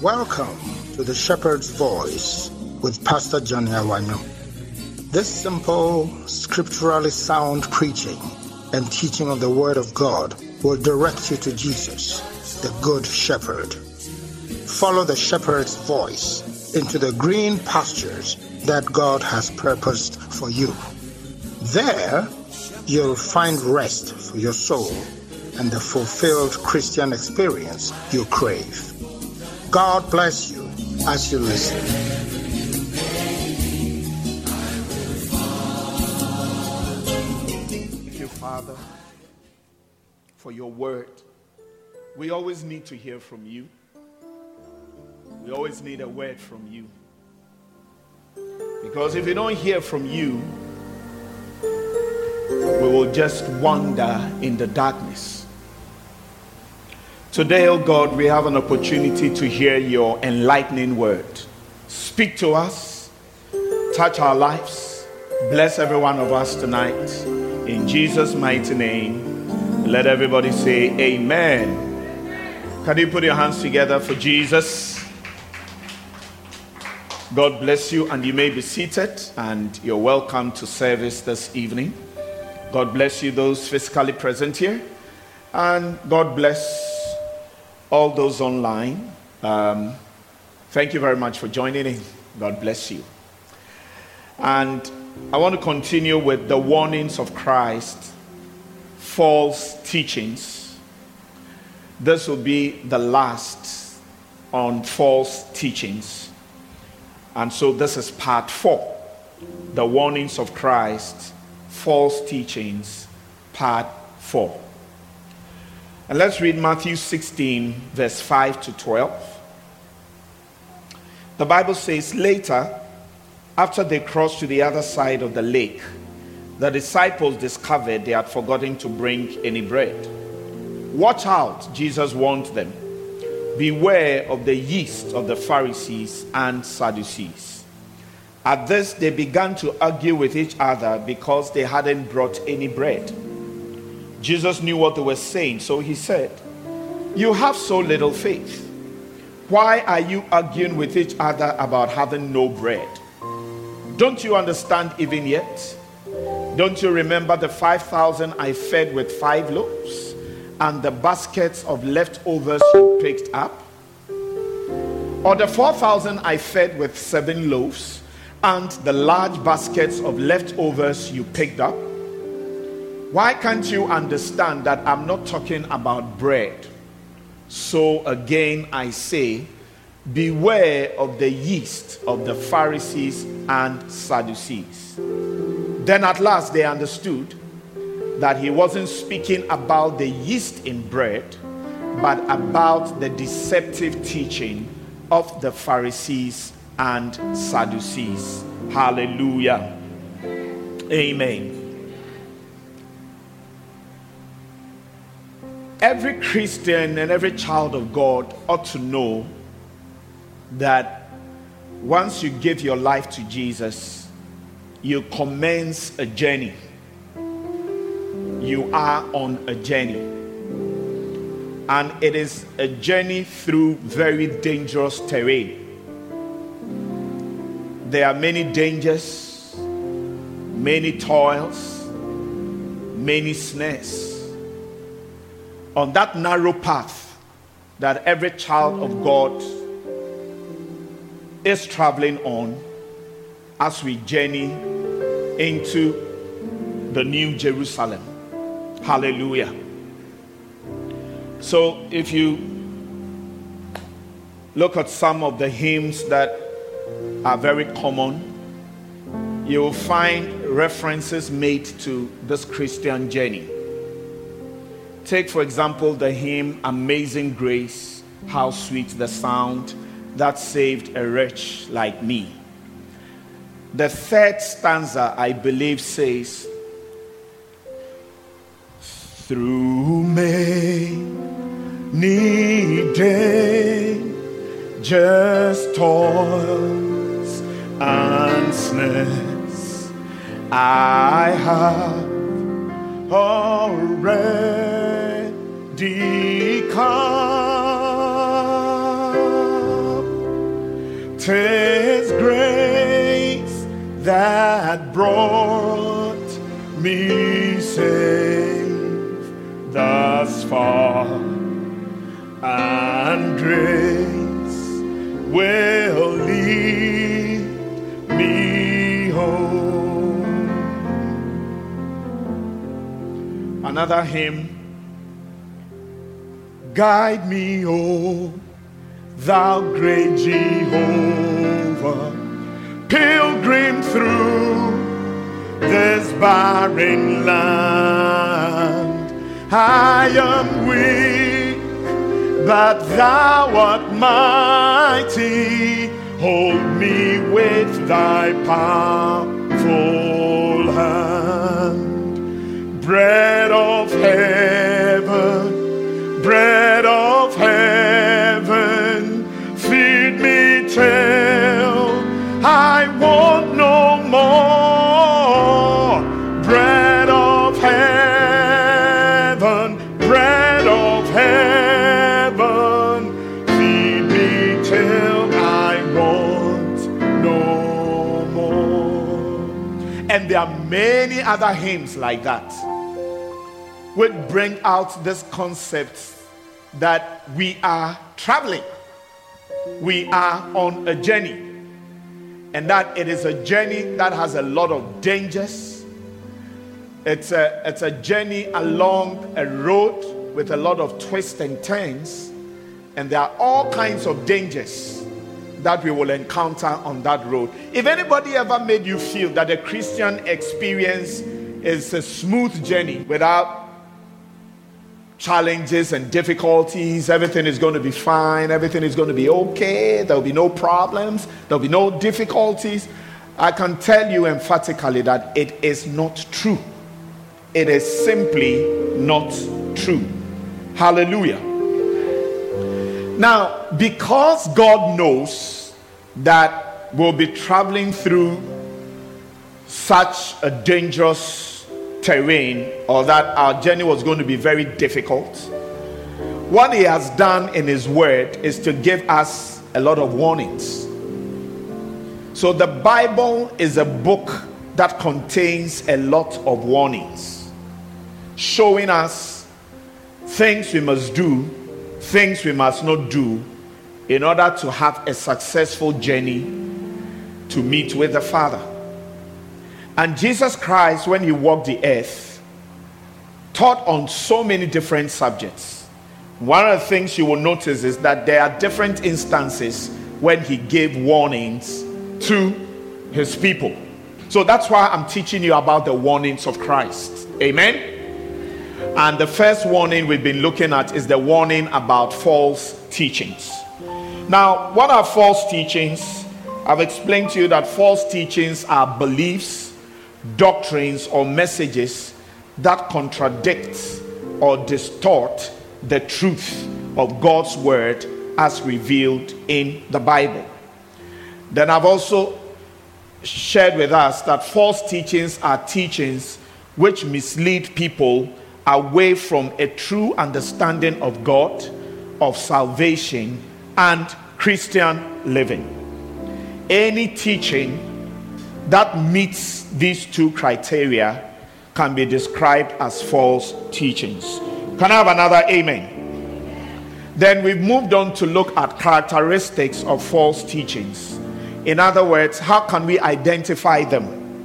Welcome to the Shepherd's Voice with Pastor Johnny Awanyo. This simple, scripturally sound preaching and teaching of the Word of God will direct you to Jesus, the Good Shepherd. Follow the Shepherd's voice into the green pastures that God has purposed for you. There, you'll find rest for your soul and the fulfilled Christian experience you crave. God bless you as you listen. Thank you, Father, for your word. We always need to hear from you. We always need a word from you. Because if we don't hear from you, we will just wander in the darkness. Today, oh God, we have an opportunity to hear your enlightening word. Speak to us, touch our lives, bless every one of us tonight. In Jesus' mighty name, let everybody say amen. Can you put your hands together for Jesus? God bless you, and you may be seated, and you're welcome to service this evening. God bless you, those physically present here, and God bless all those online. Thank you very much for joining in. God bless you. And I want to continue with the warnings of Christ, false teachings. This will be the last on false teachings. And so this is part 4, the warnings of Christ, false teachings, part 4. And let's read Matthew 16, verse 5 to 12. The Bible says, later, after they crossed to the other side of the lake, the disciples discovered they had forgotten to bring any bread. Watch out, Jesus warned them. Beware of the yeast of the Pharisees and Sadducees. At this, they began to argue with each other because they hadn't brought any bread. Jesus knew what they were saying, so he said, "You have so little faith. Why are you arguing with each other about having no bread? Don't you understand even yet? Don't you remember the 5,000 I fed with 5 loaves and the baskets of leftovers you picked up? Or the 4,000 I fed with 7 loaves and the large baskets of leftovers you picked up? Why can't you understand that I'm not talking about bread? So again I say, beware of the yeast of the Pharisees and Sadducees." Then at last they understood that he wasn't speaking about the yeast in bread, but about the deceptive teaching of the Pharisees and Sadducees. Hallelujah. Amen. Every Christian and every child of God ought to know that once you give your life to Jesus, you commence a journey. You are on a journey. And it is a journey through very dangerous terrain. There are many dangers, many toils, many snares. On that narrow path that every child of God is traveling on as we journey into the New Jerusalem. Hallelujah. So if you look at some of the hymns that are very common, you will find references made to this Christian journey. Take, for example, the hymn "Amazing Grace, how sweet the sound that saved a wretch like me." The 3rd stanza, I believe, says, "Through many dangerous toils and snares, I have already come 'tis grace that brought me safe thus far, and grace will lead me home. Another hymn. Guide me, O thou great Jehovah, pilgrim through this barren land. I am weak, but thou art mighty. Hold me with thy powerful hand. Bread of heaven, bread of heaven, feed me till I want no more. Bread of heaven, bread of heaven, feed me till I want no more. And there are many other hymns like that, which bring out this concept that we are traveling, we are on a journey, and that it is a journey that has a lot of dangers. It's a journey along a road with a lot of twists and turns, and there are all kinds of dangers that we will encounter on that road. If anybody ever made you feel that a Christian experience is a smooth journey without challenges and difficulties, everything is going to be fine, everything is going to be okay, there will be no problems, there will be no difficulties, I can tell you emphatically that it is not true. It is simply not true. Hallelujah. Now, because God knows that we'll be traveling through such a dangerous terrain, or that our journey was going to be very difficult, what he has done in his word is to give us a lot of warnings. So the Bible is a book that contains a lot of warnings, showing us things we must do, things we must not do, in order to have a successful journey to meet with the Father. And Jesus Christ, when he walked the earth, taught on so many different subjects. One of the things you will notice is that there are different instances when he gave warnings to his people. So that's why I'm teaching you about the warnings of Christ. Amen? And the first warning we've been looking at is the warning about false teachings. Now, what are false teachings? I've explained to you that false teachings are beliefs, doctrines, or messages that contradict or distort the truth of God's word as revealed in the Bible. Then I've also shared with us that false teachings are teachings which mislead people away from a true understanding of God, of salvation, and Christian living. Any teaching that meets these two criteria can be described as false teachings. Can I have another amen? Then we've moved on to look at characteristics of false teachings. In other words, how can we identify them?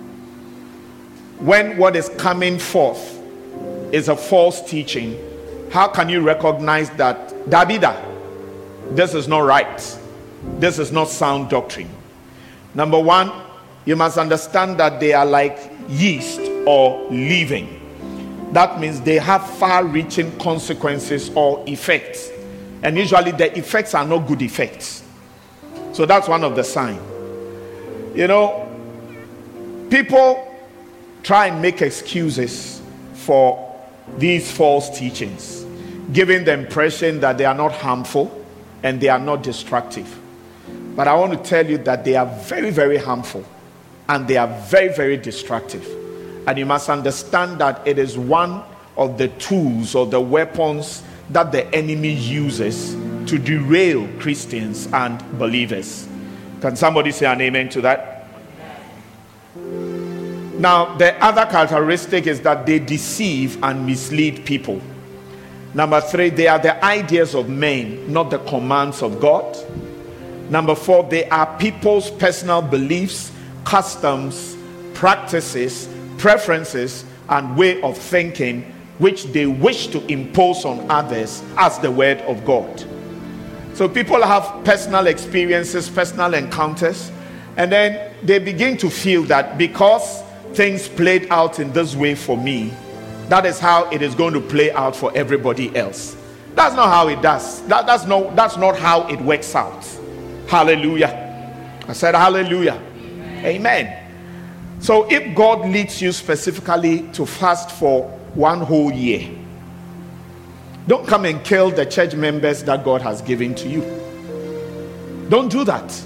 When what is coming forth is a false teaching, how can you recognize that, Davida, this is not right, this is not sound doctrine? Number one, you must understand that they are like yeast or leaven. That means they have far-reaching consequences or effects. And usually the effects are not good effects. So that's one of the signs. You know, people try and make excuses for these false teachings, giving the impression that they are not harmful and they are not destructive. But I want to tell you that they are very, very harmful and they are very, very destructive. And you must understand that it is one of the tools or the weapons that the enemy uses to derail Christians and believers. Can somebody say an amen to that? Now, the other characteristic is that they deceive and mislead people. Number 3, they are the ideas of men, not the commands of God. Number 4, they are people's personal beliefs, customs, practices, preferences, and way of thinking, which they wish to impose on others as the word of God. So people have personal experiences, personal encounters, and then they begin to feel that because things played out in this way for me, that is how it is going to play out for everybody else. That's not how it does. That's not how it works out. Hallelujah. I said hallelujah. Amen. So if God leads you specifically to fast for 1 whole year, don't come and kill the church members that God has given to you. Don't do that.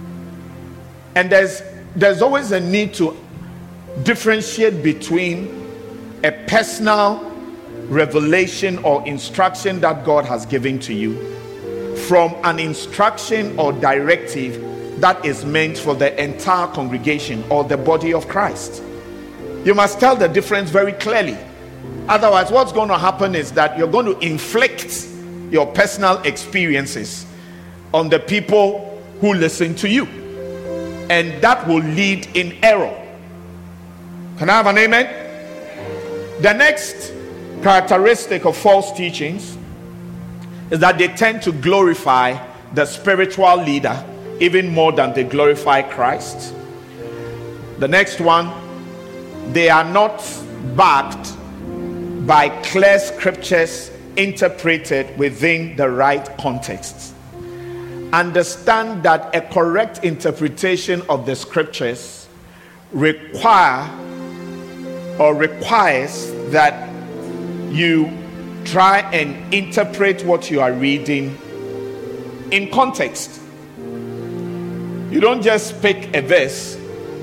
And there's always a need to differentiate between a personal revelation or instruction that God has given to you from an instruction or directive that is meant for the entire congregation or the body of Christ. You must tell the difference very clearly. Otherwise, what's going to happen is that you're going to inflict your personal experiences on the people who listen to you, and that will lead in error. Can I have an amen? The next characteristic of false teachings is that they tend to glorify the spiritual leader even more than they glorify Christ. The next one, they are not backed by clear scriptures interpreted within the right context. Understand that a correct interpretation of the scriptures requires that you try and interpret what you are reading in context. You don't just pick a verse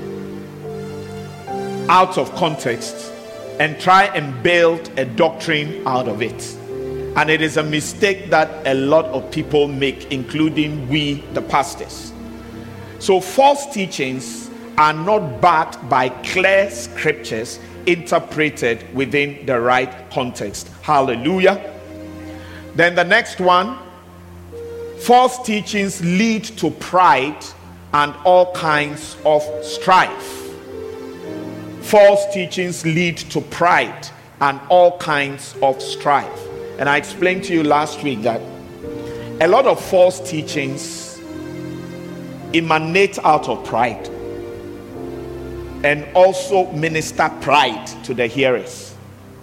out of context and try and build a doctrine out of it. And it is a mistake that a lot of people make, including we, the pastors. So false teachings are not backed by clear scriptures interpreted within the right context. Hallelujah. Then the next one, false teachings lead to pride and all kinds of strife. False teachings lead to pride and all kinds of strife. And I explained to you last week that a lot of false teachings emanate out of pride and also minister pride to the hearers.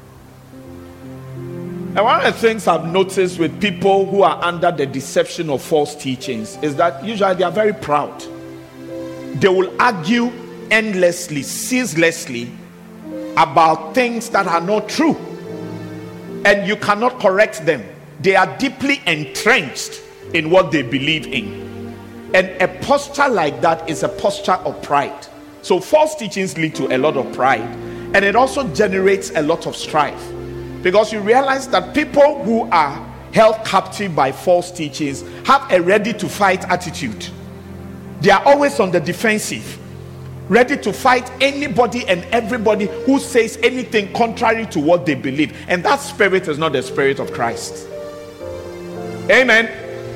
And one of the things I've noticed with people who are under the deception of false teachings is that usually they are very proud. They will argue endlessly, ceaselessly about things that are not true, and you cannot correct them. They are deeply entrenched in what they believe in, and a posture like that is a posture of pride. So false teachings lead to a lot of pride, and it also generates a lot of strife, because you realize that people who are held captive by false teachings have a ready to fight attitude. They are always on the defensive, ready to fight anybody and everybody who says anything contrary to what they believe. And that spirit is not the spirit of Christ. Amen.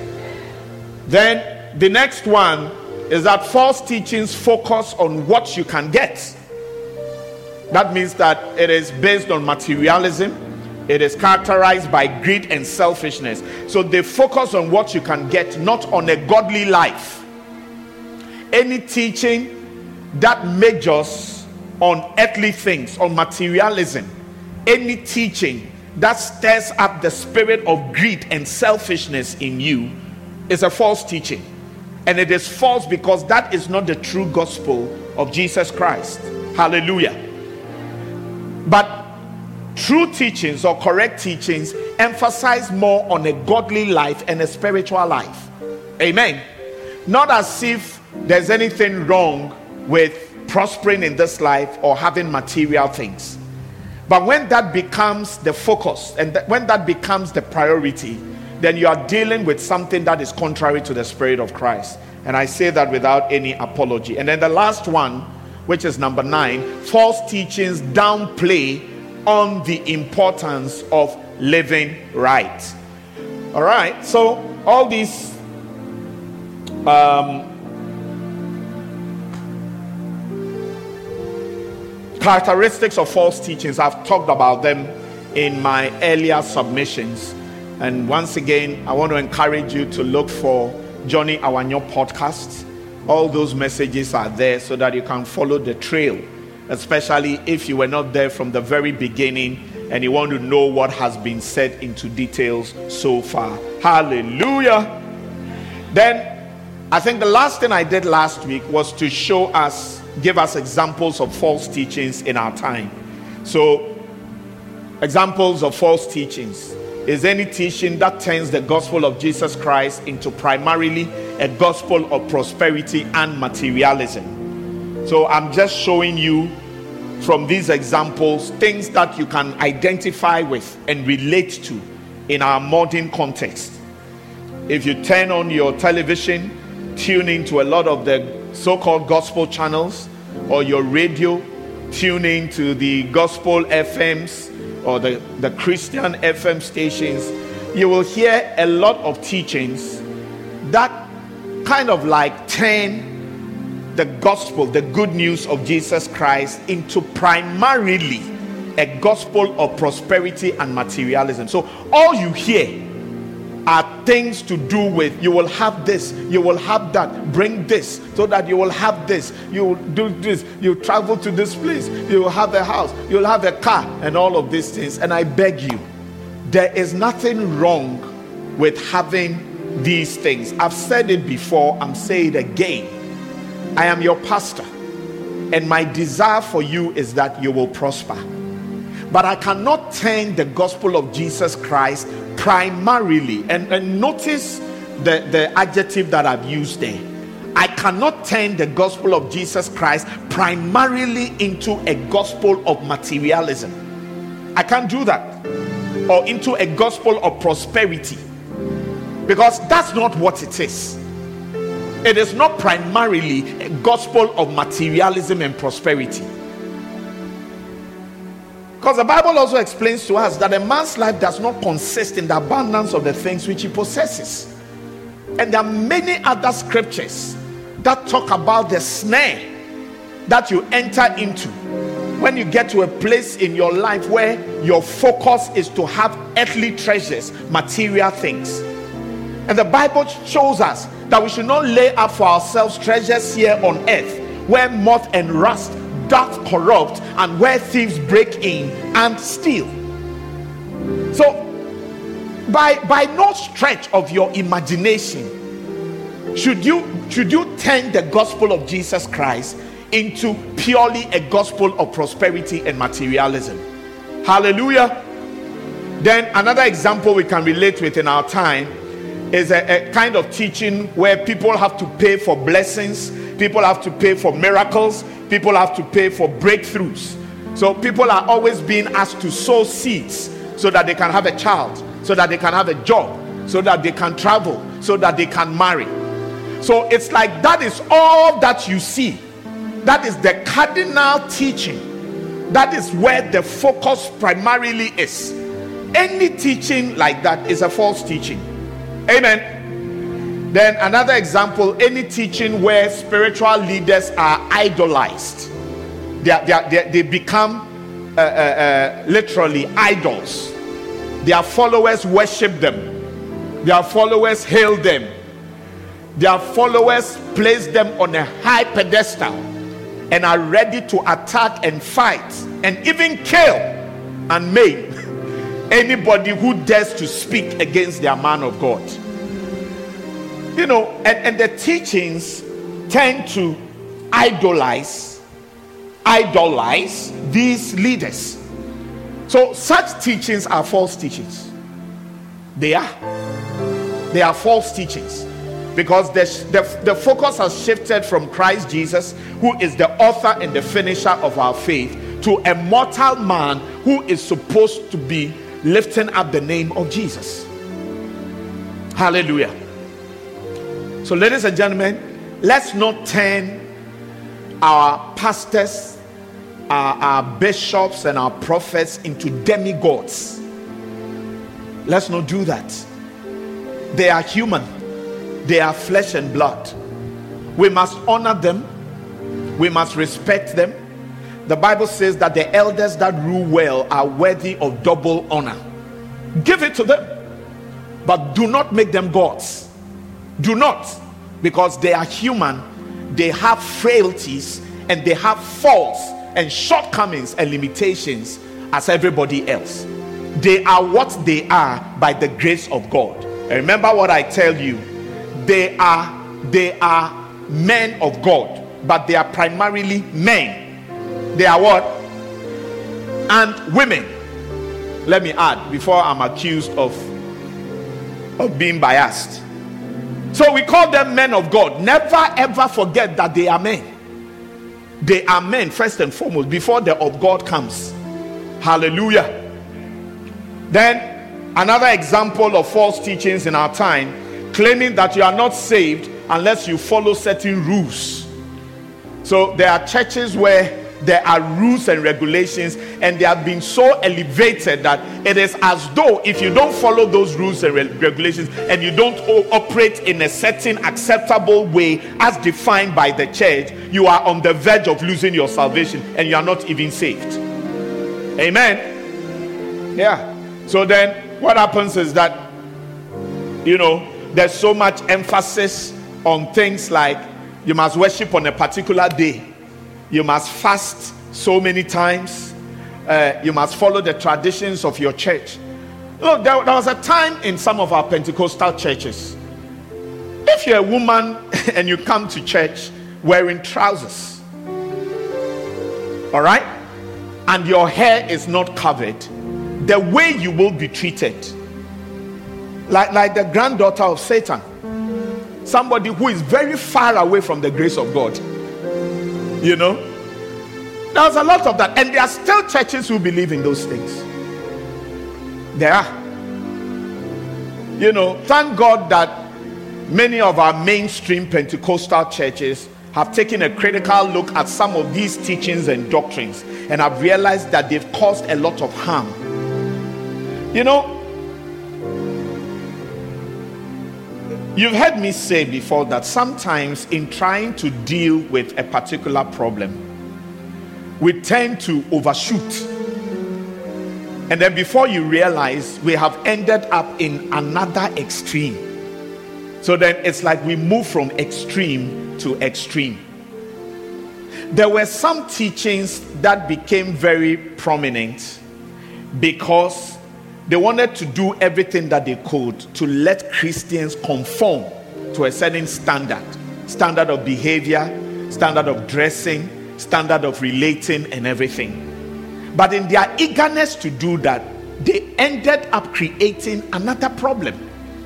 Then the next one is that false teachings focus on what you can get. That means that it is based on materialism. It is characterized by greed and selfishness. So they focus on what you can get, not on a godly life. Any teaching that majors on earthly things, on materialism, any teaching that stirs up the spirit of greed and selfishness in you is a false teaching. And it is false because that is not the true gospel of Jesus Christ. Hallelujah. But true teachings or correct teachings emphasize more on a godly life and a spiritual life. Amen. Not as if there's anything wrong with prospering in this life or having material things. But when that becomes the focus and when that becomes the priority, then you are dealing with something that is contrary to the Spirit of Christ. And I say that without any apology. And then the last one, which is number 9, false teachings downplay on the importance of living right. All right, so all these characteristics of false teachings, I've talked about them in my earlier submissions. And once again, I want to encourage you to look for Johnny Awanyo podcasts. All those messages are there so that you can follow the trail, especially if you were not there from the very beginning and you want to know what has been said into details so far. Hallelujah. Then I think the last thing I did last week was to give us examples of false teachings in our time. So examples of false teachings is any teaching that turns the gospel of Jesus Christ into primarily a gospel of prosperity and materialism. So I'm just showing you from these examples things that you can identify with and relate to in our modern context. If you turn on your television, tune into a lot of the so-called gospel channels, or your radio, tune into the gospel FMs or the Christian FM stations, you will hear a lot of teachings that kind of like turn the gospel, the good news of Jesus Christ, into primarily a gospel of prosperity and materialism. So all you hear are things to do with, you will have this, you will have that, bring this so that you will have this, you will do this, you travel to this place, you will have a house, you will have a car, and all of these things. And I beg you, there is nothing wrong with having these things. I've said it before, I'm saying it again. I am your pastor, and my desire for you is that you will prosper. But I cannot turn the gospel of Jesus Christ primarily, and notice the adjective that I've used there. I cannot turn the gospel of Jesus Christ primarily into a gospel of materialism. I can't do that. Or into a gospel of prosperity. Because that's not what it is. It is not primarily a gospel of materialism and prosperity. Because the Bible also explains to us that a man's life does not consist in the abundance of the things which he possesses. And there are many other scriptures that talk about the snare that you enter into when you get to a place in your life where your focus is to have earthly treasures, material things. And the Bible shows us that we should not lay up for ourselves treasures here on earth, where moth and rust doth corrupt, and where thieves break in and steal. So by no stretch of your imagination should you turn the gospel of Jesus Christ into purely a gospel of prosperity and materialism. Hallelujah. Then another example we can relate with in our time is a kind of teaching where people have to pay for blessings, people have to pay for miracles, people have to pay for breakthroughs. So people are always being asked to sow seeds so that they can have a child, so that they can have a job, so that they can travel, so that they can marry. So it's like that is all that you see. That is the cardinal teaching. That is where the focus primarily is. Any teaching like that is a false teaching. Amen. Then another example, any teaching where spiritual leaders are idolized. They become literally idols. Their followers worship them. Their followers hail them. Their followers place them on a high pedestal and are ready to attack and fight and even kill and maim anybody who dares to speak against their man of God. You know, and the teachings tend to idolize these leaders. So such teachings are false teachings. They are false teachings, because the focus has shifted from Christ Jesus, who is the author and the finisher of our faith, to a mortal man who is supposed to be lifting up the name of Jesus. Hallelujah. So ladies and gentlemen, let's not turn our pastors, our bishops, and our prophets into demigods. Let's not do that. They are human. They are flesh and blood. We must honor them. We must respect them. The Bible says that the elders that rule well are worthy of double honor. Give it to them, but do not make them gods. Do not, because they are human. They have frailties and they have faults and shortcomings and limitations as everybody else. They are what they are by the grace of God. And remember what I tell you, they are men of God, but they are primarily men. They are what? And women. Let me add, before I'm accused of being biased. So we call them men of God. Never ever forget that they are men. They are men first and foremost before the of God comes. Hallelujah. Then another example of false teachings in our time, claiming that you are not saved unless you follow certain rules. So there are churches where there are rules and regulations, and they have been so elevated that it is as though if you don't follow those rules and regulations and you don't operate in a certain acceptable way as defined by the church, you are on the verge of losing your salvation and you are not even saved. Amen. Yeah. So then what happens is that, there's so much emphasis on things like you must worship on a particular day. You must fast so many times. You must follow the traditions of your church. Look, there was a time in some of our Pentecostal churches, if you're a woman and you come to church wearing trousers, all right, and your hair is not covered, the way you will be treated, like the granddaughter of Satan, somebody who is very far away from the grace of God. There's a lot of that, and there are still churches who believe in those things. There are. Thank God that many of our mainstream Pentecostal churches have taken a critical look at some of these teachings and doctrines and have realized that they've caused a lot of harm. You've heard me say before that sometimes in trying to deal with a particular problem, we tend to overshoot. And then before you realize, we have ended up in another extreme. So then it's like we move from extreme to extreme. There were some teachings that became very prominent because they wanted to do everything that they could to let Christians conform to a certain standard of behavior, standard of dressing, standard of relating and everything. But in their eagerness to do that, they ended up creating another problem.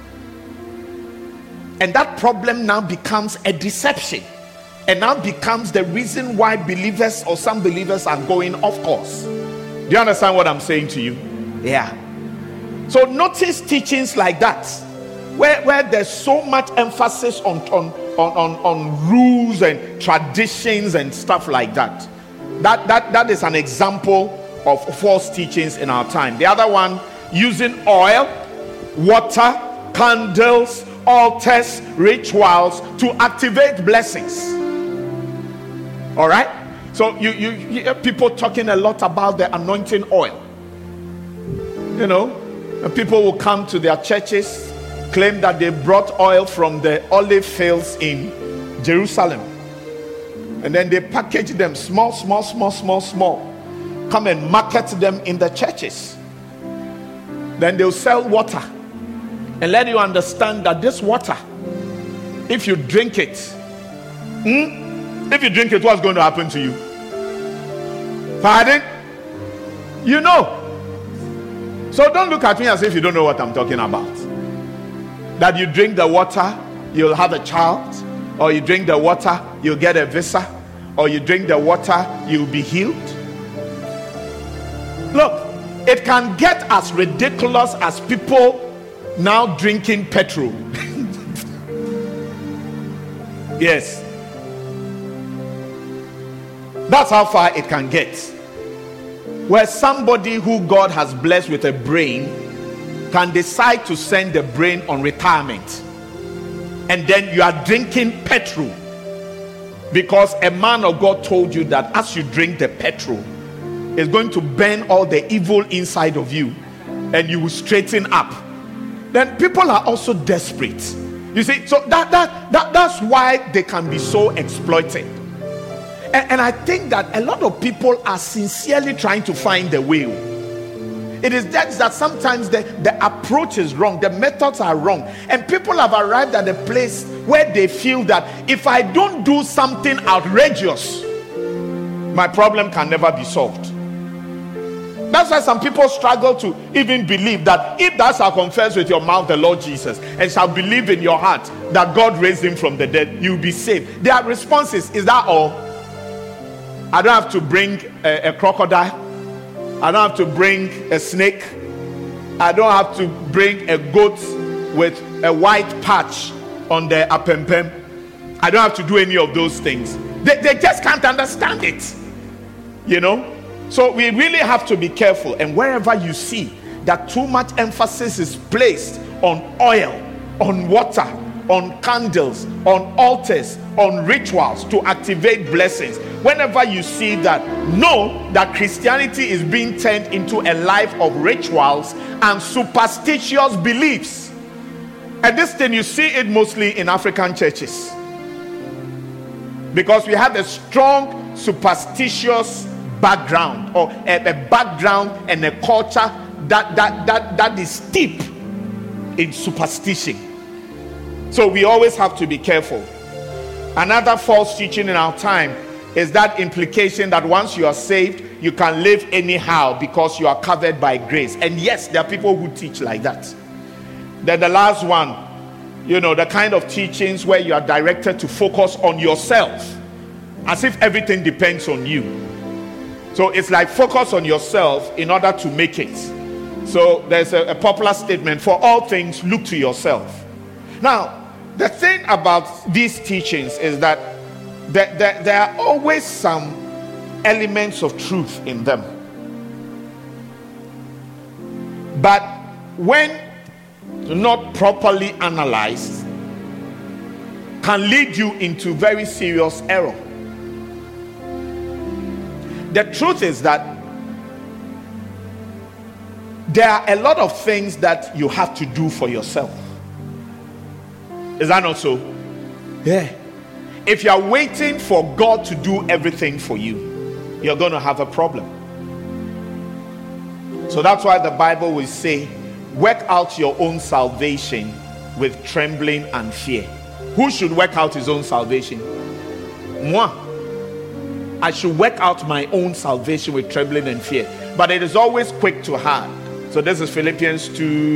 And that problem now becomes a deception, and now becomes the reason why believers or some believers are going off course. Do you understand what I'm saying to you? Yeah. So notice teachings like that, where there's so much emphasis on rules and traditions and stuff like that. That is an example of false teachings in our time. The other one, using oil, water, candles, altars, rituals to activate blessings. All right? So you hear people talking a lot about the anointing oil. And people will come to their churches, claim that they brought oil from the olive fields in Jerusalem, and then they package them small, come and market them in the churches. Then they'll sell water and let you understand that this water, if you drink it, what's going to happen to you? Pardon? So don't look at me as if you don't know what I'm talking about. That you drink the water, you'll have a child, or you drink the water, you'll get a visa, or you drink the water, you'll be healed. Look, it can get as ridiculous as people now drinking petrol. Yes. That's how far it can get. Where somebody who God has blessed with a brain can decide to send the brain on retirement, and then you are drinking petrol because a man of God told you that as you drink the petrol, it's going to burn all the evil inside of you and you will straighten up. Then people are also desperate. You see, so that's why they can be so exploited. And I think that a lot of people are sincerely trying to find the way. It is that sometimes the approach is wrong, the methods are wrong, and people have arrived at a place where they feel that if I don't do something outrageous, my problem can never be solved. That's why some people struggle to even believe that if thou shalt confess with your mouth the Lord Jesus and shall believe in your heart that God raised him from the dead, you'll be saved. Their response is that all? I don't have to bring a crocodile. I don't have to bring a snake. I don't have to bring a goat with a white patch on their apempem. I don't have to do any of those things. They just can't understand it. You know? So we really have to be careful. And wherever you see that too much emphasis is placed on oil, on water, on candles, on altars, on rituals to activate blessings, whenever you see that, know that Christianity is being turned into a life of rituals and superstitious beliefs. And this thing, you see it mostly in African churches, because we have a strong superstitious background, or a background and a culture that is steep in superstition. So we always have to be careful. Another false teaching in our time is that implication that once you are saved, you can live anyhow because you are covered by grace. And yes, there are people who teach like that. Then the last one, you know, the kind of teachings where you are directed to focus on yourself, as if everything depends on you. So it's like focus on yourself in order to make it. So there's a popular statement, for all things, look to yourself. Now, the thing about these teachings is that there are always some elements of truth in them. But when not properly analyzed, can lead you into very serious error. The truth is that there are a lot of things that you have to do for yourself. Is that not so? Yeah. If you are waiting for God to do everything for you, you're going to have a problem. So that's why the Bible will say, work out your own salvation with trembling and fear. Who should work out his own salvation? Moi. I should work out my own salvation with trembling and fear. But it is always quick to heart. So this is Philippians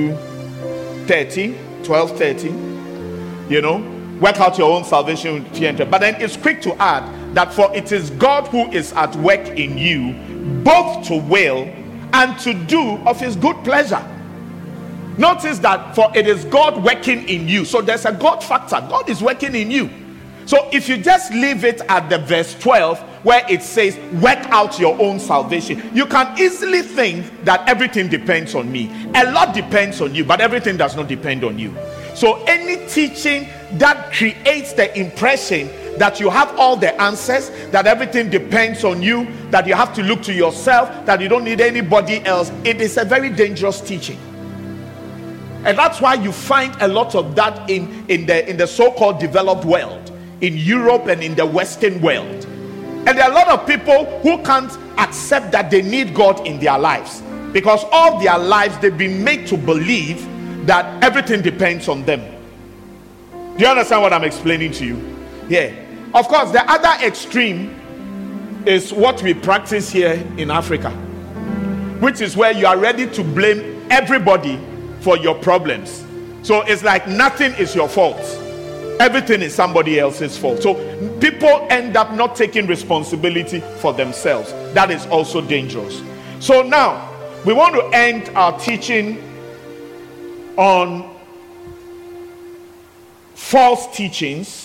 12:13. You know, work out your own salvation with fear and trembling. But then it's quick to add that for it is God who is at work in you, both to will and to do of his good pleasure. Notice that for it is God working in you. So there's a God factor. God is working in you. So if you just leave it at the verse 12 where it says work out your own salvation, you can easily think that everything depends on me. A lot depends on you, but everything does not depend on you. So any teaching that creates the impression that you have all the answers, that everything depends on you, that you have to look to yourself, that you don't need anybody else, it is a very dangerous teaching. And that's why you find a lot of that in the so-called developed world, in Europe and in the Western world. And there are a lot of people who can't accept that they need God in their lives, because all their lives they've been made to believe that everything depends on them. Do you understand what I'm explaining to you? Yeah. Of course, the other extreme is what we practice here in Africa, which is where you are ready to blame everybody for your problems. So it's like nothing is your fault. Everything is somebody else's fault. So people end up not taking responsibility for themselves. That is also dangerous. So now we want to end our teaching on false teachings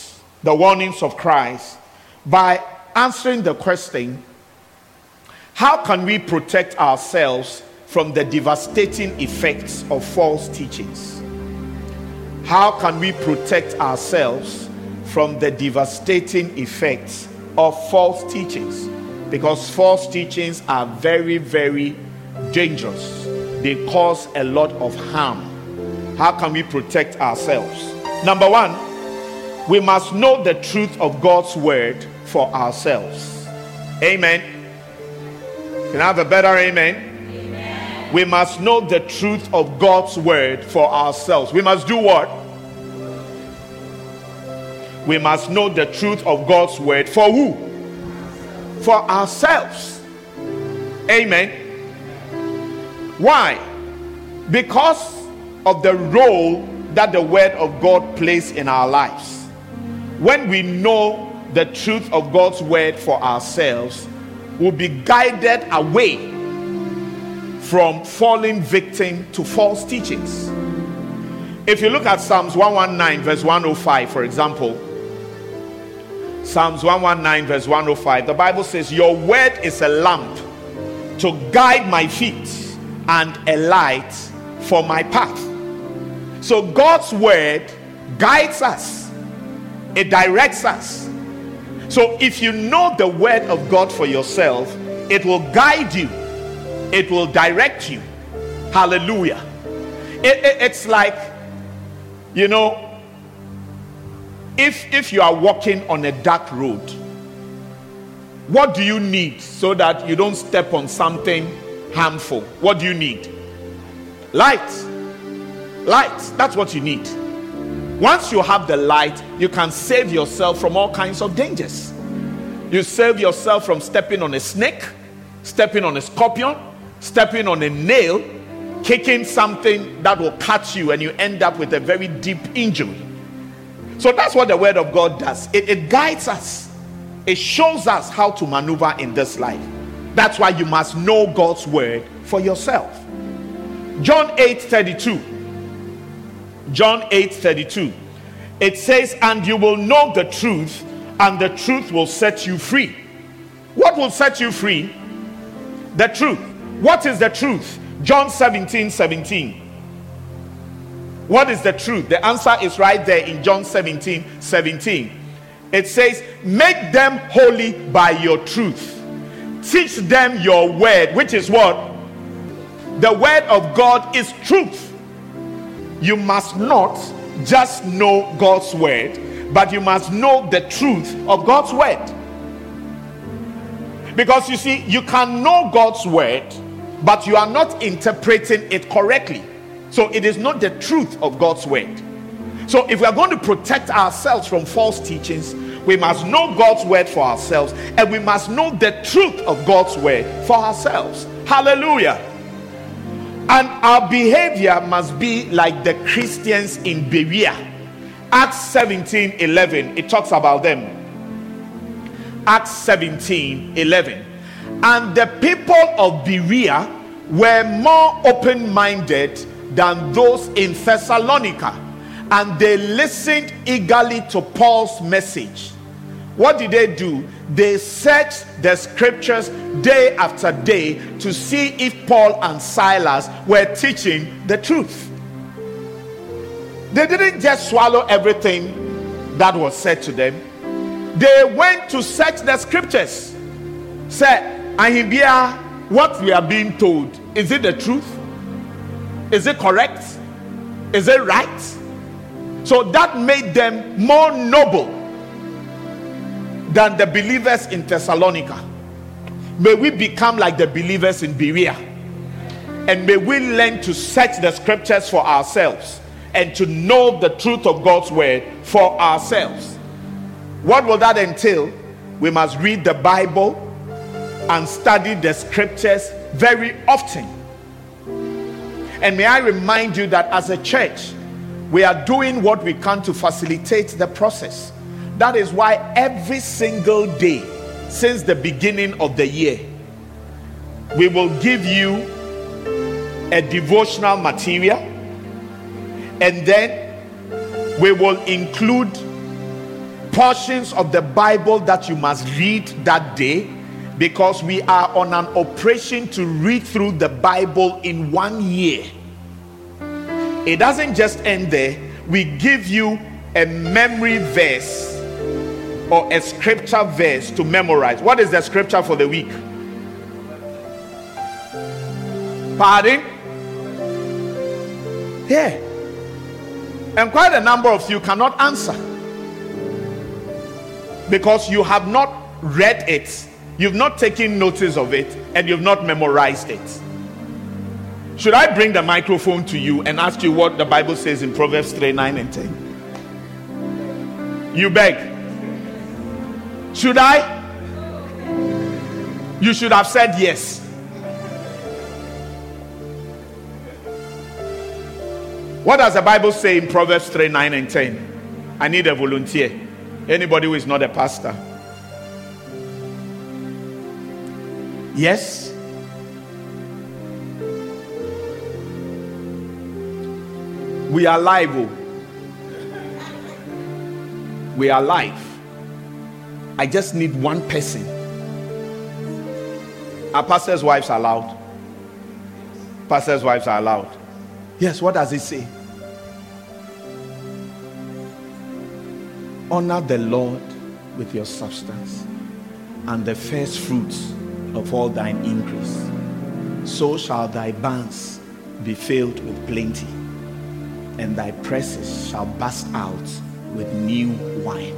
the warnings of Christ by answering the question, how can we protect ourselves from the devastating effects of false teachings? How can we protect ourselves from the devastating effects of false teachings? Because false teachings are very, very dangerous. They cause a lot of harm. How can we protect ourselves? Number one, we must know the truth of God's word for ourselves. Amen. Can I have a better amen? Amen. We must know the truth of God's word for ourselves. We must do what? We must know the truth of God's word for who? For ourselves. Amen. Why? Because of the role that the word of God plays in our lives. When we know the truth of God's word for ourselves, we'll be guided away from falling victim to false teachings. If you look at Psalms 119 verse 105, for example, Psalms 119 verse 105, the Bible says, your word is a lamp to guide my feet and a light for my path. So God's word guides us. It directs us. So if you know the word of God for yourself, it will guide you. It will direct you. Hallelujah. It's like, you know, if you are walking on a dark road, what do you need so that you don't step on something harmful? What do you need? Light. Light. That's what you need. Once you have the light, you can save yourself from all kinds of dangers. You save yourself from stepping on a snake, stepping on a scorpion, stepping on a nail, kicking something that will cut you, and you end up with a very deep injury. So that's what the word of God does. It guides us. It shows us how to maneuver in this life. That's why you must know God's word for yourself. John 8:32. John 8:32. It says, and you will know the truth, and the truth will set you free. What will set you free? The truth. What is the truth? John 17:17. What is the truth? The answer is right there in John 17:17. It says, make them holy by your truth. Teach them your word, which is what? The word of God is truth. You must not just know God's word, but you must know the truth of God's word. Because you see, you can know God's word, but you are not interpreting it correctly. So it is not the truth of God's word. So if we are going to protect ourselves from false teachings, we must know God's word for ourselves, and we must know the truth of God's word for ourselves. Hallelujah. And our behavior must be like the Christians in Berea. Acts 17:11, it talks about them. Acts 17:11. And the people of Berea were more open-minded than those in Thessalonica, and they listened eagerly to Paul's message. What did they do? They searched the scriptures day after day to see if Paul and Silas were teaching the truth. They didn't just swallow everything that was said to them. They went to search the scriptures. Say, Ahibia, what we are being told, is it the truth? Is it correct? Is it right? So that made them more noble than the believers in Thessalonica. May we become like the believers in Berea, and may we learn to search the scriptures for ourselves and to know the truth of God's word for ourselves. What will that entail? We must read the Bible and study the scriptures very often. And may I remind you that as a church, we are doing what we can to facilitate the process. That is why every single day since the beginning of the year, we will give you a devotional material, and then we will include portions of the Bible that you must read that day, because we are on an operation to read through the Bible in 1 year. It doesn't just end there. We give you a memory verse or a scripture verse to memorize. What is the scripture for the week? Pardon? Yeah. And quite a number of you cannot answer because you have not read it, you've not taken notice of it, and you've not memorized it. Should I bring the microphone to you and ask you what the Bible says in Proverbs 3, 9 and 10? You beg. Should I? You should have said yes. What does the Bible say in Proverbs 3, 9 and 10? I need a volunteer. Anybody who is not a pastor. Yes? We are live. We are live. I just need one person. Are pastors' wives allowed? Pastors' wives are allowed. Yes, what does it say? Honor the Lord with your substance and the first fruits of all thine increase. So shall thy barns be filled with plenty, and thy presses shall burst out with new wine.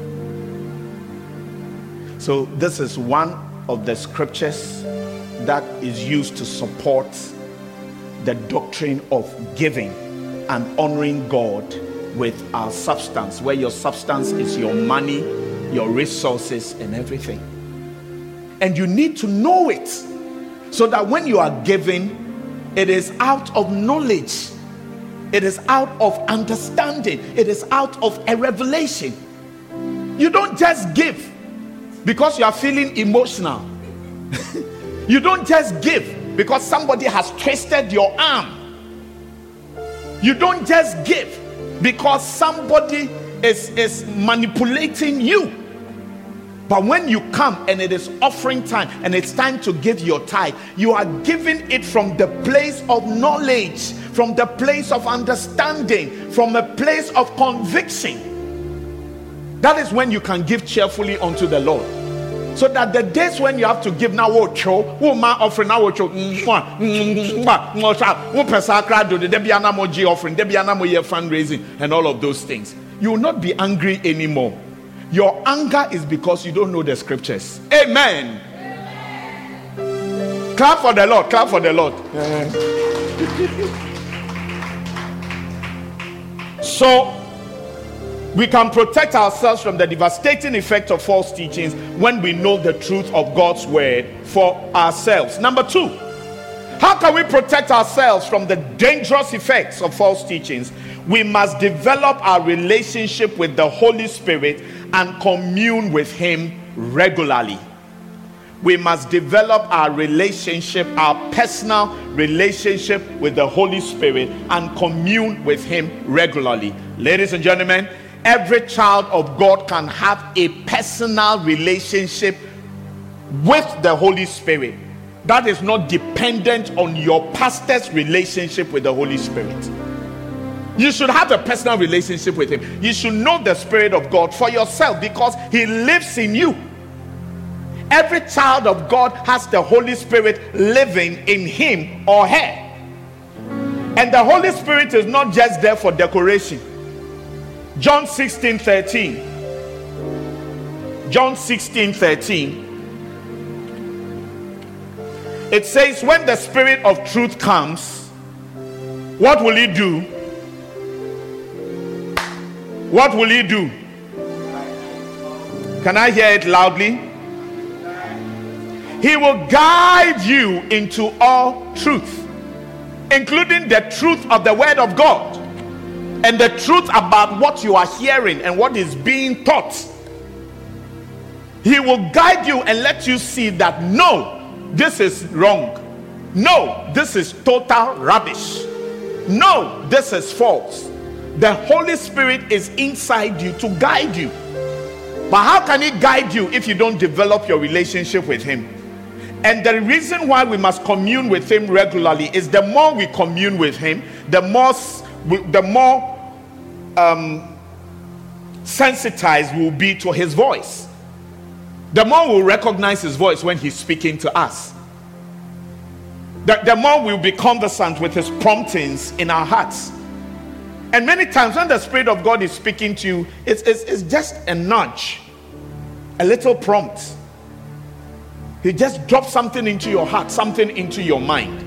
So this is one of the scriptures that is used to support the doctrine of giving and honoring God with our substance, where your substance is your money, your resources, and everything. And you need to know it so that when you are giving, it is out of knowledge, it is out of understanding, it is out of a revelation. You don't just give because you are feeling emotional. You don't just give because somebody has twisted your arm. You don't just give because somebody is manipulating you. But when you come and it is offering time and it's time to give your tithe, you are giving it from the place of knowledge, from the place of understanding, from a place of conviction. That is when you can give cheerfully unto the Lord. So that the days when you have to give now, offering now, fundraising and all of those things, you will not be angry anymore. Your anger is because you don't know the scriptures. Amen. Clap for the Lord. Clap for the Lord. So we can protect ourselves from the devastating effect of false teachings when we know the truth of God's word for ourselves. Number 2, how can we protect ourselves from the dangerous effects of false teachings? We must develop our relationship with the Holy Spirit and commune with him regularly. We must develop our relationship, our personal relationship with the Holy Spirit and commune with him regularly. Ladies and gentlemen, every child of God can have a personal relationship with the Holy Spirit that is not dependent on your pastor's relationship with the Holy Spirit. You should have a personal relationship with him. You should know the Spirit of God for yourself because he lives in you. Every child of God has the Holy Spirit living in him or her. And the Holy Spirit is not just there for decoration. John 16:13. John 16:13. It says, when the Spirit of truth comes, what will he do? What will he do? Can I hear it loudly? He will guide you into all truth, including the truth of the word of God and the truth about what you are hearing and what is being taught. He will guide you and let you see that no, this is wrong. No, this is total rubbish. No, this is false. The Holy Spirit is inside you to guide you. But how can he guide you if you don't develop your relationship with him? And the reason why we must commune with him regularly is the more we commune with him, the more sensitized we'll be to his voice. The more we'll recognize his voice when he's speaking to us. The more we'll be conversant with his promptings in our hearts. And many times when the Spirit of God is speaking to you, it's just a nudge, a little prompt. He just drops something into your heart, something into your mind.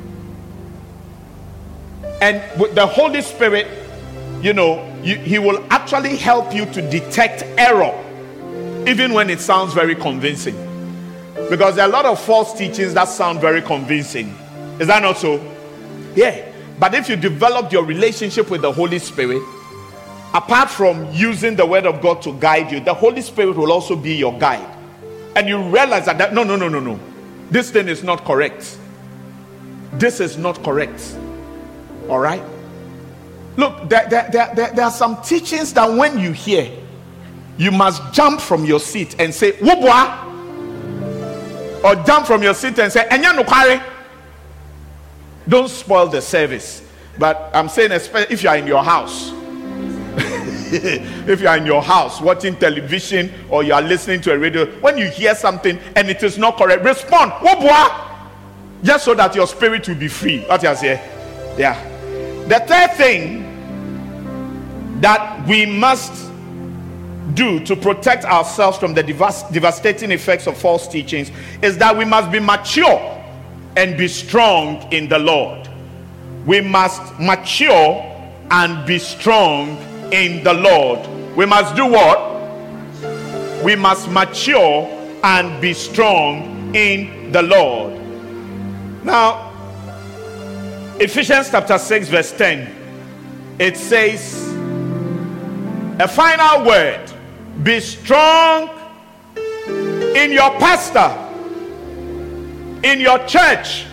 And with the Holy Spirit, he will actually help you to detect error, even when it sounds very convincing. Because there are a lot of false teachings that sound very convincing. Is that not so? Yeah. But if you develop your relationship with the Holy Spirit, apart from using the Word of God to guide you, the Holy Spirit will also be your guide. And you realize that no. This thing is not correct. This is not correct. All right? Look, there are some teachings that when you hear, you must jump from your seat and say, "Wubwa," or jump from your seat and say, "Enya nukare." Don't spoil the service. But I'm saying, especially if you are in your house, if you are in your house watching television or you are listening to a radio, when you hear something and it is not correct, respond, "Wubwa," just so that your spirit will be free. What you say? Yeah. The third thing that we must do to protect ourselves from the devastating effects of false teachings is that we must be mature and be strong in the Lord. We must mature and be strong in the Lord. We must do what? We must mature and be strong in the Lord. Now, Ephesians chapter 6 verse 10, it says, a final word, be strong in your pastor, in your church.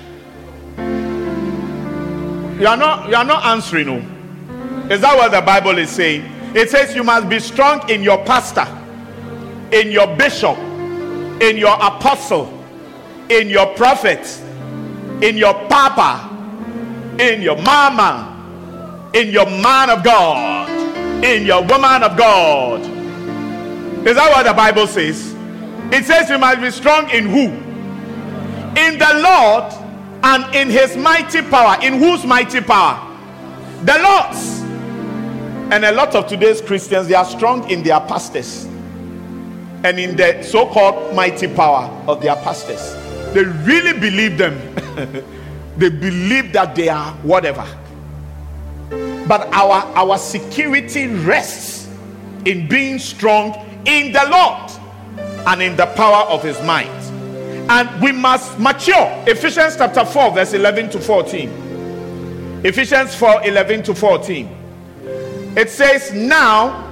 You are not answering. No. Is that what the Bible is saying? It says you must be strong in your pastor, in your bishop, in your apostle, in your prophet, in your papa, in your mama, in your man of God, in your woman of God. Is that what the Bible says? It says you must be strong in who? In the Lord and in his mighty power. In whose mighty power? The Lord's. And a lot of today's Christians, they are strong in their pastors and in the so-called mighty power of their pastors. They really believe them. They believe that they are whatever. But our security rests in being strong in the Lord and in the power of his might. And we must mature. Ephesians chapter 4 verse 11 to 14. Ephesians 4, 11 to 14. It says, now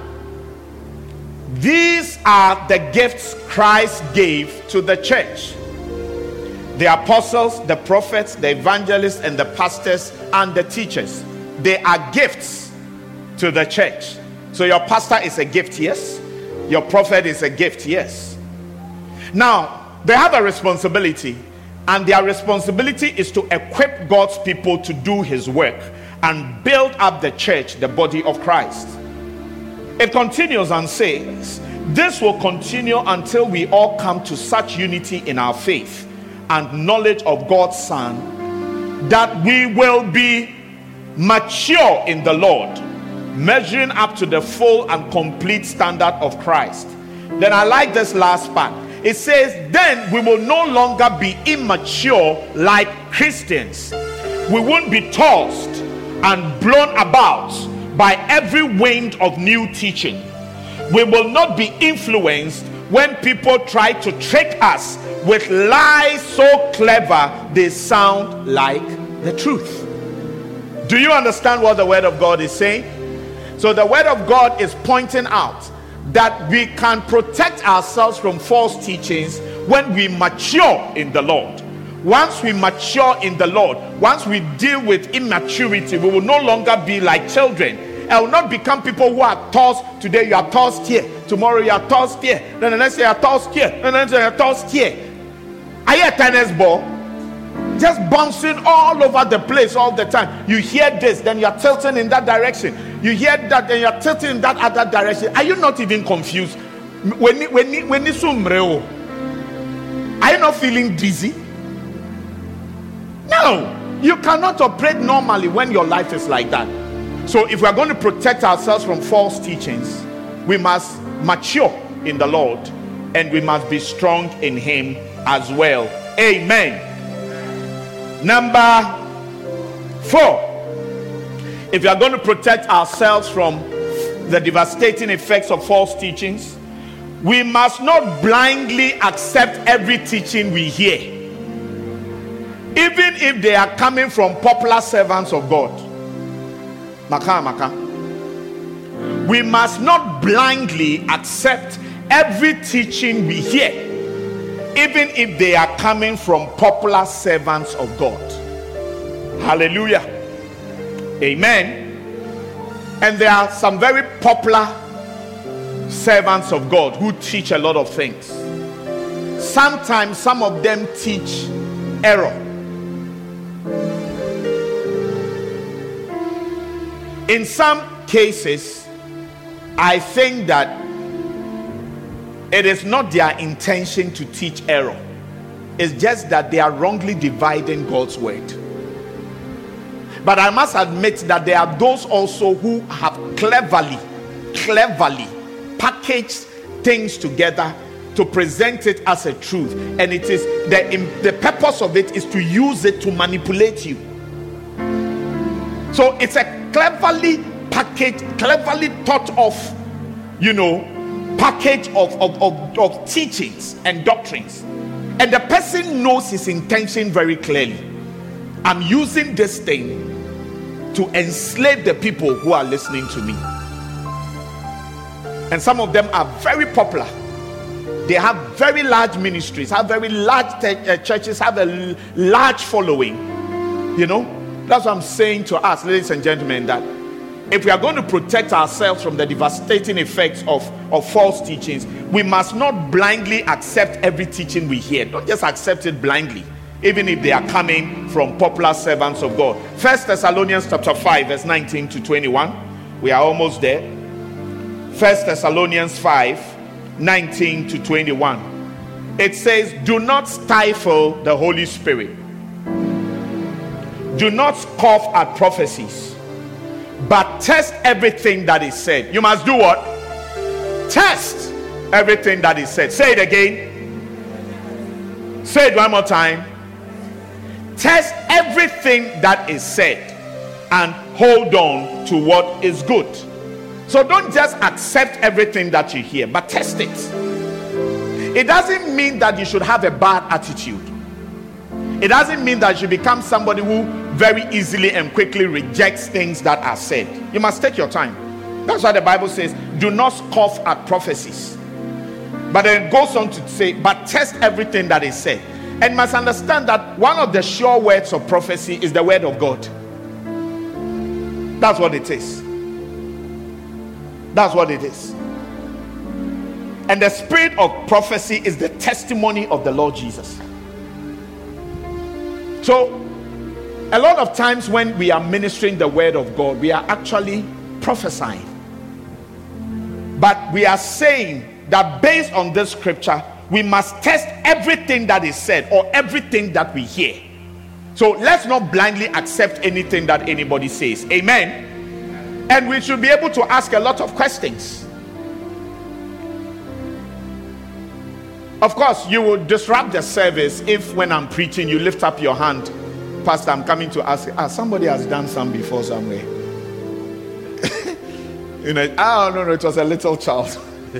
these are the gifts Christ gave to the church: the apostles, the prophets, the evangelists, and the pastors and the teachers. They are gifts to the church. So your pastor is a gift, yes. Your prophet is a gift, yes. Now they have a responsibility, and their responsibility is to equip God's people to do his work and build up the church, the body of Christ. It continues and says, this will continue until we all come to such unity in our faith and knowledge of God's Son, that we will be mature in the Lord, measuring up to the full and complete standard of Christ. Then I like this last part. It says, then we will no longer be immature like Christians. We won't be tossed and blown about by every wind of new teaching. We will not be influenced when people try to trick us with lies so clever they sound like the truth. Do you understand what the Word of God is saying? So the Word of God is pointing out that we can protect ourselves from false teachings when we mature in the Lord. Once we mature in the Lord, once we deal with immaturity, we will no longer be like children. I will not become people who are tossed. Today you are tossed here, tomorrow you are tossed here, then the next day you are tossed here, and then you are tossed here. Are you a tennis ball? Just bouncing all over the place all the time. You hear this, then you are tilting in that direction. You hear that, then you are tilting in that other direction. Are you not even confused? Are you not feeling dizzy? No. You cannot operate normally when your life is like that. So if we are going to protect ourselves from false teachings, we must mature in the Lord, and we must be strong in Him as well. Amen. Number 4, if you are going to protect ourselves from the devastating effects of false teachings, we must not blindly accept every teaching we hear, even if they are coming from popular servants of God. We must not blindly accept every teaching we hear, even if they are coming from popular servants of God. Hallelujah. Amen. And there are some very popular servants of God who teach a lot of things. Sometimes some of them teach error. In some cases, I think that it is not their intention to teach error. It's just that they are wrongly dividing God's word. But I must admit that there are those also who have cleverly packaged things together to present it as a truth. And it is the purpose of it is to use it to manipulate you. So it's a cleverly packaged, cleverly thought of, package of teachings and doctrines, and the person knows his intention very clearly. I'm using this thing to enslave the people who are listening to me. And some of them are very popular. They have very large ministries, have very large churches, have a large following. That's what I'm saying to us, ladies and gentlemen, that if we are going to protect ourselves from the devastating effects of false teachings, we must not blindly accept every teaching we hear. Don't just accept it blindly, even if they are coming from popular servants of God. 1 Thessalonians chapter 5, verse 19 to 21. We are almost there. 1 Thessalonians 5, 19 to 21. It says, do not stifle the Holy Spirit. Do not scoff at prophecies, but test everything that is said. You must do what? Test everything that is said. Say it again. Say it one more time. Test everything that is said and hold on to what is good. So don't just accept everything that you hear, but test it. It doesn't mean that you should have a bad attitude. It doesn't mean that you become somebody who very easily and quickly rejects things that are said. You must take your time. That's why the Bible says, do not scoff at prophecies. But then it goes on to say, but test everything that is said. And must understand that one of the sure words of prophecy is the word of God. That's what it is. That's what it is. And the spirit of prophecy is the testimony of the Lord Jesus. So a lot of times when we are ministering the word of God, we are actually prophesying. But we are saying that based on this scripture, we must test everything that is said or everything that we hear. So let's not blindly accept anything that anybody says. Amen. And we should be able to ask a lot of questions. Of course, you will disrupt the service if when I'm preaching, you lift up your hand. Pastor, I'm coming to ask. Somebody has done some before somewhere. No, it was a little child.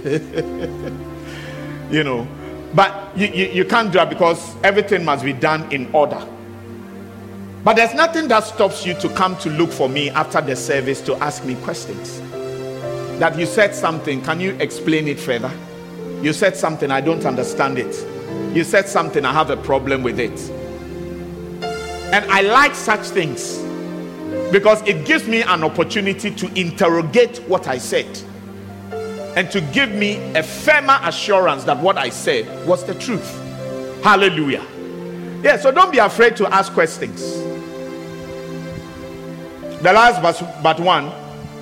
But you can't do that because everything must be done in order. But there's nothing that stops you to come to look for me after the service to ask me questions. That you said something, can you explain it further? You said something, I don't understand it. You said something, I have a problem with it. And I like such things. because it gives me an opportunity to interrogate what I said and to give me a firmer assurance that what I said was the truth. Hallelujah. Yeah, so don't be afraid to ask questions. The last but one,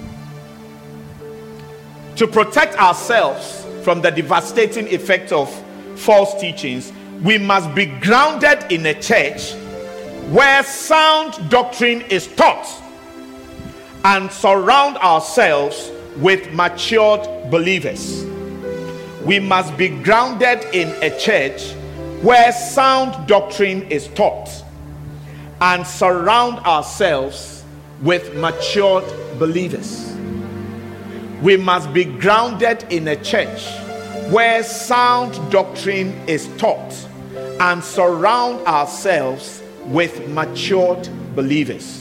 to protect ourselves from the devastating effect of false teachings, we must be grounded in a church where sound doctrine is taught, and surround ourselves with matured believers. We must be grounded in a church where sound doctrine is taught, and surround ourselves with matured believers. We must be grounded in a church where sound doctrine is taught, and surround ourselves with matured believers.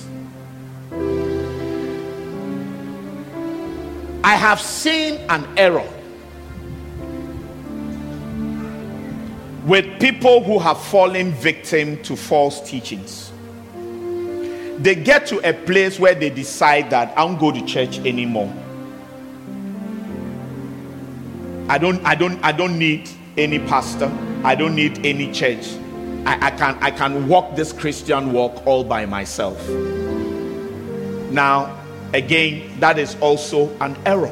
I have seen an error with people who have fallen victim to false teachings. They get to a place where they decide that I don't go to church anymore. I don't need any pastor. I don't need any church. I can walk this Christian walk all by myself. Now, again, that is also an error.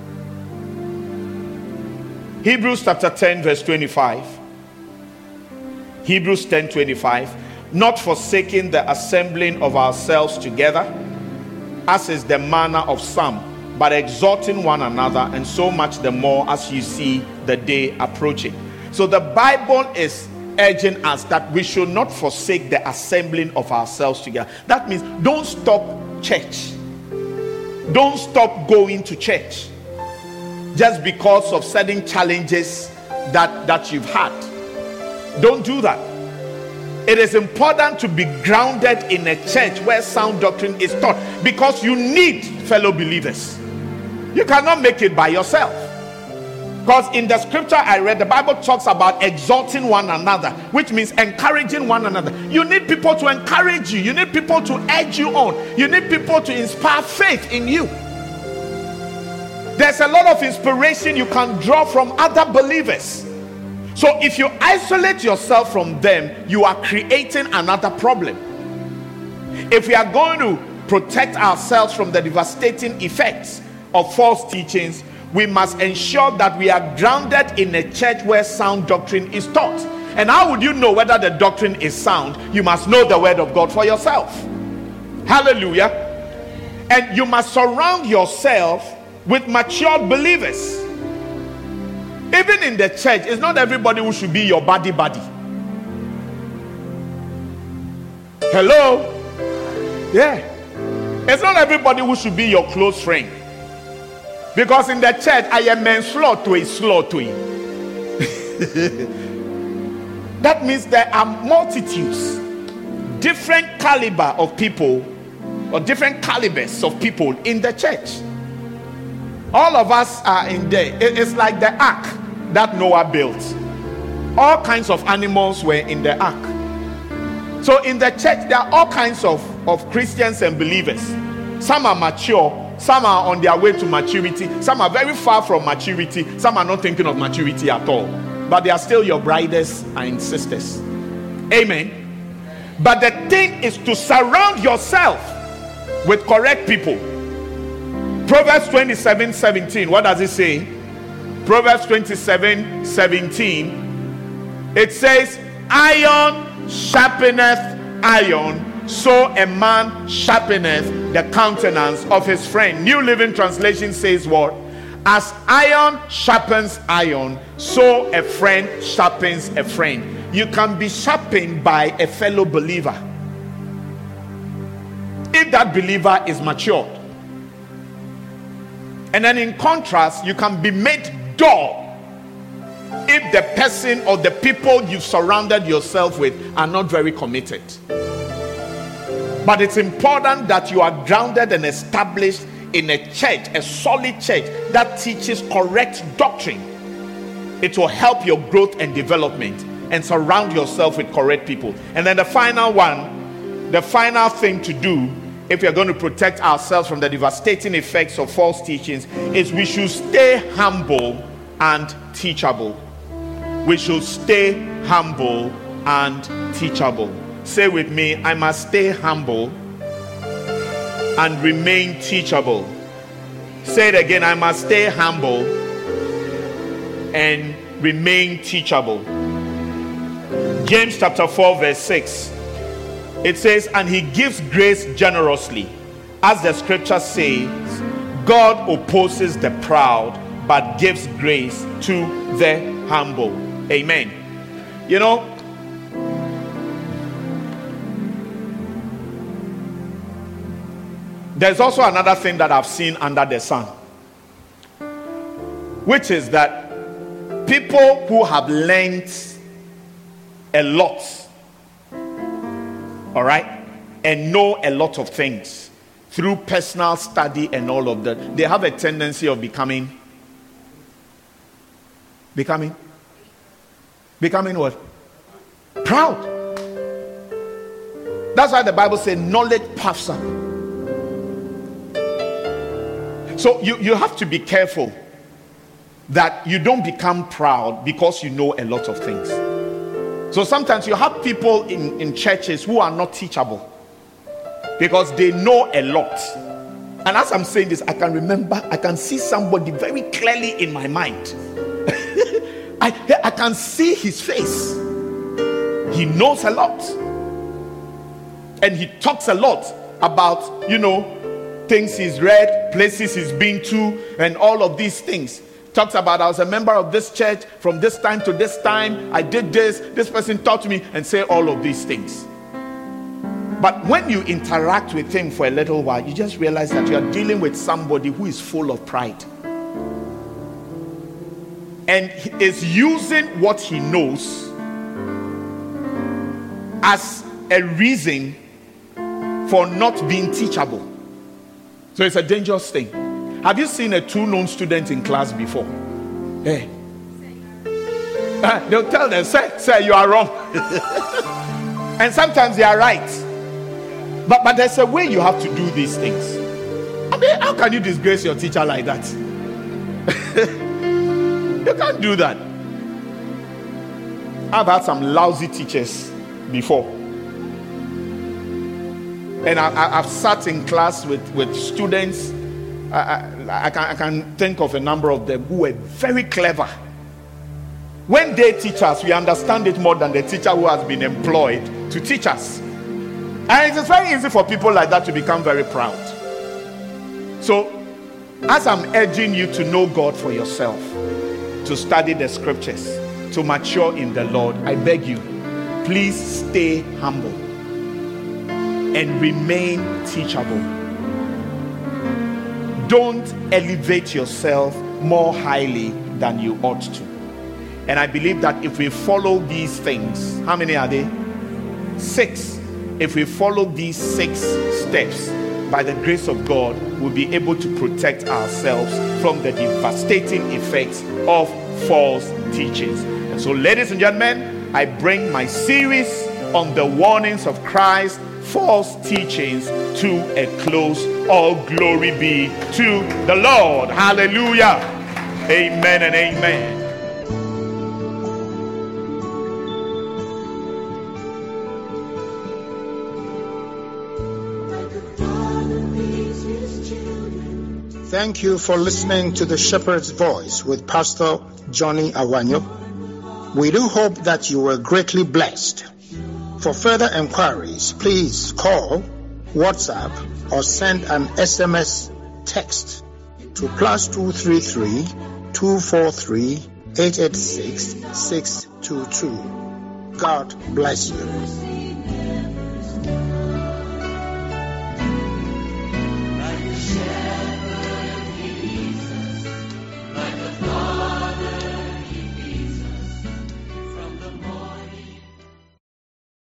Hebrews chapter 10 verse 25. Hebrews 10:25. Not forsaking the assembling of ourselves together, as is the manner of some, but exhorting one another, and so much the more as you see the day approaching. So the Bible is urging us that we should not forsake the assembling of ourselves together. That means don't stop church. Don't stop going to church just because of certain challenges that you've had. Don't do that. It is important to be grounded in a church where sound doctrine is taught, because you need fellow believers. You cannot make it by yourself. Because in the scripture I read, the Bible talks about exhorting one another, which means encouraging one another. You need people to encourage you. You need people to urge you on. You need people to inspire faith in you. There's a lot of inspiration you can draw from other believers. So if you isolate yourself from them, you are creating another problem. If we are going to protect ourselves from the devastating effects of false teachings, we must ensure that we are grounded in a church where sound doctrine is taught. And how would you know whether the doctrine is sound? You must know the word of God for yourself. Hallelujah. And you must surround yourself with matured believers. Even in the church, it's not everybody who should be your buddy. Hello? Yeah. It's not everybody who should be your close friend. Because in the church, I am men slow to it. That means there are multitudes, different caliber of people, or different calibers of people in the church. All of us are in there. It's like the ark that Noah built. All kinds of animals were in the ark. So in the church, there are all kinds of Christians and believers. Some are mature. Some are on their way to maturity. Some are very far from maturity. Some are not thinking of maturity at all. But they are still your brothers and sisters. Amen. But the thing is to surround yourself with correct people. Proverbs 27:17. What does it say? Proverbs 27:17. It says, iron sharpeneth iron, so a man sharpeneth the countenance of his friend. New Living Translation says what? As iron sharpens iron, so a friend sharpens a friend. You can be sharpened by a fellow believer if that believer is matured. And then in contrast, you can be made dull if the person or the people you've surrounded yourself with are not very committed. But it's important that you are grounded and established in a church, a solid church that teaches correct doctrine. It will help your growth and development, and surround yourself with correct people. And then the final thing to do if we are going to protect ourselves from the devastating effects of false teachings, is we should stay humble and teachable. We should stay humble and teachable. Say with me, I must stay humble and remain teachable. Say it again, I must stay humble and remain teachable. James chapter 4 verse 6. It says, and he gives grace generously. As the scripture says, God opposes the proud, but gives grace to the humble. Amen. You know, there's also another thing that I've seen under the sun, which is that people who have learned a lot, all right, and know a lot of things through personal study and all of that, they have a tendency of becoming what? Proud. That's why the Bible says knowledge puffs up. So you have to be careful that you don't become proud because you know a lot of things. So sometimes you have people in churches who are not teachable because they know a lot. And as I'm saying this, I can see somebody very clearly in my mind. I can see his face. He knows a lot. And he talks a lot about, things he's read, places he's been to, and all of these things. Talks about, I was a member of this church from this time to this time. I did this person taught me, and say all of these things. But when you interact with him for a little while, you just realize that you are dealing with somebody who is full of pride. And is using what he knows as a reason for not being teachable. So it's a dangerous thing. Have you seen a two-known student in class before? Hey. They'll tell them, say you are wrong. And sometimes they are right. But there's a way you have to do these things. I mean, how can you disgrace your teacher like that? You can't do that. I've had some lousy teachers before. And I've sat in class with students. I can think of a number of them who were very clever. When they teach us, we understand it more than the teacher who has been employed to teach us. And it's very easy for people like that to become very proud. So, as I'm urging you to know God for yourself, to study the scriptures, to mature in the Lord, I beg you, please stay humble and remain teachable. Don't elevate yourself more highly than you ought to. And I believe that if we follow these things, how many are they? 6. If we follow these 6 steps, by the grace of God, we'll be able to protect ourselves from the devastating effects of false teachings. And so, ladies and gentlemen, I bring my series on the warnings of Christ, false teachings, to a close. All glory be to the Lord. Hallelujah. Amen and amen. Thank you for listening to The Shepherd's Voice with Pastor Johnny Awanyo. We do hope that you were greatly blessed. For further enquiries, please call, WhatsApp, or send an SMS text to +233 243 886 622. God bless you.